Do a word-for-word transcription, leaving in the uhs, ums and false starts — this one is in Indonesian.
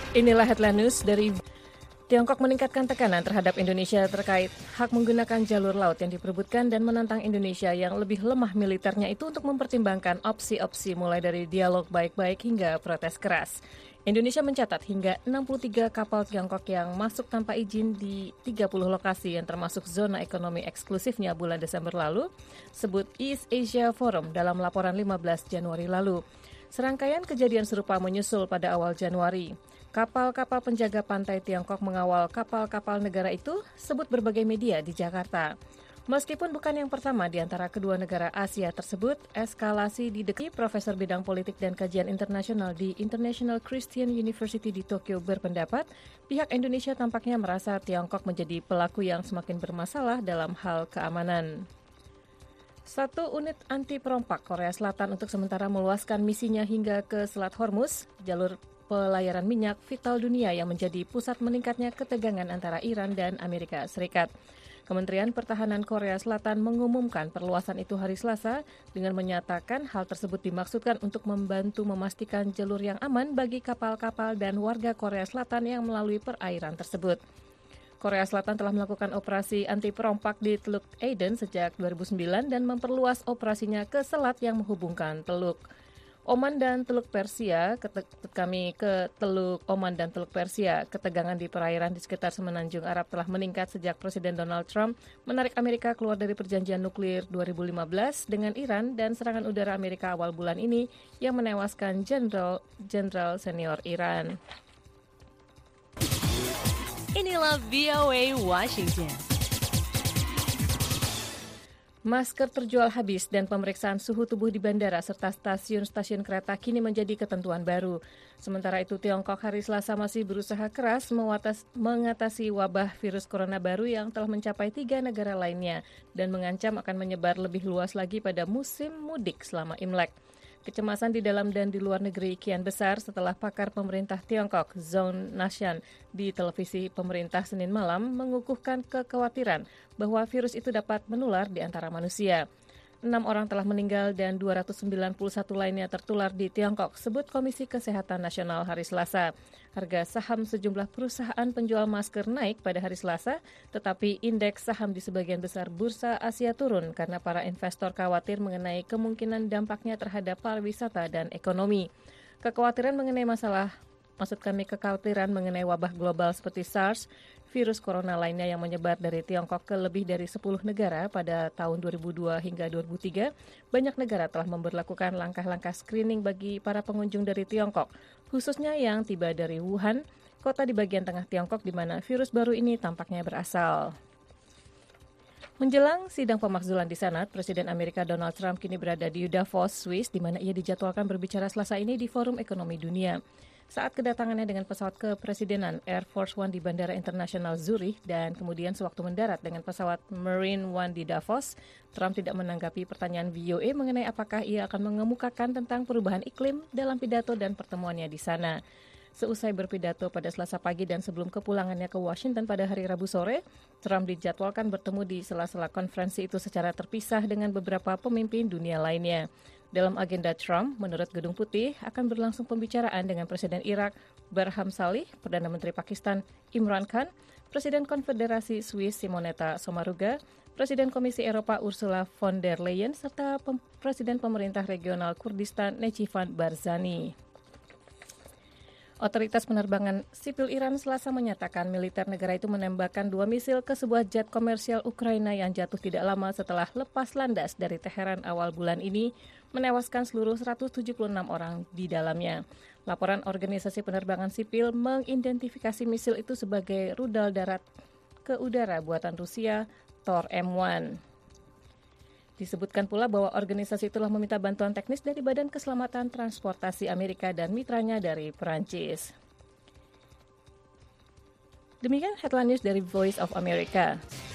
Inilah headline news dari Tiongkok meningkatkan tekanan terhadap Indonesia terkait hak menggunakan jalur laut yang diperebutkan dan menantang Indonesia yang lebih lemah militernya itu untuk mempertimbangkan opsi-opsi mulai dari dialog baik-baik hingga protes keras. Indonesia mencatat hingga enam puluh tiga kapal Tiongkok yang masuk tanpa izin di tiga puluh lokasi yang termasuk zona ekonomi eksklusifnya bulan Desember lalu, sebut East Asia Forum dalam laporan lima belas Januari lalu. Serangkaian kejadian serupa menyusul pada awal Januari. Kapal-kapal penjaga pantai Tiongkok mengawal kapal-kapal negara itu, sebut berbagai media di Jakarta. Meskipun bukan yang pertama di antara kedua negara Asia tersebut, eskalasi didekati. Profesor bidang politik dan kajian internasional di International Christian University di Tokyo berpendapat, pihak Indonesia tampaknya merasa Tiongkok menjadi pelaku yang semakin bermasalah dalam hal keamanan. Satu unit anti perompak Korea Selatan untuk sementara meluaskan misinya hingga ke Selat Hormuz, jalur pelayaran minyak vital dunia yang menjadi pusat meningkatnya ketegangan antara Iran dan Amerika Serikat. Kementerian Pertahanan Korea Selatan mengumumkan perluasan itu hari Selasa dengan menyatakan hal tersebut dimaksudkan untuk membantu memastikan jalur yang aman bagi kapal-kapal dan warga Korea Selatan yang melalui perairan tersebut. Korea Selatan telah melakukan operasi anti perompak di Teluk Aden sejak dua ribu sembilan dan memperluas operasinya ke selat yang menghubungkan Teluk Oman dan Teluk Persia, kete- kami ke Teluk Oman dan Teluk Persia, ketegangan di perairan di sekitar Semenanjung Arab telah meningkat sejak Presiden Donald Trump menarik Amerika keluar dari perjanjian nuklir dua ribu lima belas dengan Iran dan serangan udara Amerika awal bulan ini yang menewaskan jenderal jenderal senior Iran. Inilah V O A Washington. Masker terjual habis dan pemeriksaan suhu tubuh di bandara serta stasiun-stasiun kereta kini menjadi ketentuan baru. Sementara itu, Tiongkok hari Selasa masih berusaha keras mewatas, mengatasi wabah virus corona baru yang telah mencapai tiga negara lainnya dan mengancam akan menyebar lebih luas lagi pada musim mudik selama Imlek. Kecemasan di dalam dan di luar negeri kian besar setelah pakar pemerintah Tiongkok, Zhou Nashan, di televisi pemerintah Senin malam mengukuhkan kekhawatiran bahwa virus itu dapat menular di antara manusia. Enam orang telah meninggal dan dua ratus sembilan puluh satu lainnya tertular di Tiongkok, sebut Komisi Kesehatan Nasional hari Selasa. Harga saham sejumlah perusahaan penjual masker naik pada hari Selasa, tetapi indeks saham di sebagian besar bursa Asia turun karena para investor khawatir mengenai kemungkinan dampaknya terhadap pariwisata dan ekonomi. Kekhawatiran mengenai masalah Maksud kami kekhawatiran mengenai wabah global seperti SARS, virus corona lainnya yang menyebar dari Tiongkok ke lebih dari sepuluh negara pada tahun dua ribu dua hingga dua ribu tiga, banyak negara telah memberlakukan langkah-langkah screening bagi para pengunjung dari Tiongkok, khususnya yang tiba dari Wuhan, kota di bagian tengah Tiongkok di mana virus baru ini tampaknya berasal. Menjelang sidang pemakzulan di Senat, Presiden Amerika Donald Trump kini berada di Davos, Swiss, di mana ia dijadwalkan berbicara Selasa ini di Forum Ekonomi Dunia. Saat kedatangannya dengan pesawat kepresidenan Air Force One di Bandara Internasional Zurich dan kemudian sewaktu mendarat dengan pesawat Marine One di Davos, Trump tidak menanggapi pertanyaan V O A mengenai apakah ia akan mengemukakan tentang perubahan iklim dalam pidato dan pertemuannya di sana. Seusai berpidato pada Selasa pagi dan sebelum kepulangannya ke Washington pada hari Rabu sore, Trump dijadwalkan bertemu di sela-sela konferensi itu secara terpisah dengan beberapa pemimpin dunia lainnya. Dalam agenda Trump, menurut Gedung Putih, akan berlangsung pembicaraan dengan Presiden Irak Barham Salih, Perdana Menteri Pakistan Imran Khan, Presiden Konfederasi Swiss Simonetta Sommaruga, Presiden Komisi Eropa Ursula von der Leyen, serta Pem- Presiden Pemerintah Regional Kurdistan Neciphan Barzani. Otoritas penerbangan sipil Iran Selasa menyatakan militer negara itu menembakkan dua misil ke sebuah jet komersial Ukraina yang jatuh tidak lama setelah lepas landas dari Teheran awal bulan ini, menewaskan seluruh seratus tujuh puluh enam orang di dalamnya. Laporan organisasi penerbangan sipil mengidentifikasi misil itu sebagai rudal darat ke udara buatan Rusia, Tor M satu. Disebutkan pula bahwa organisasi telah meminta bantuan teknis dari Badan Keselamatan Transportasi Amerika dan mitranya dari Perancis. Demikian headline news dari Voice of America.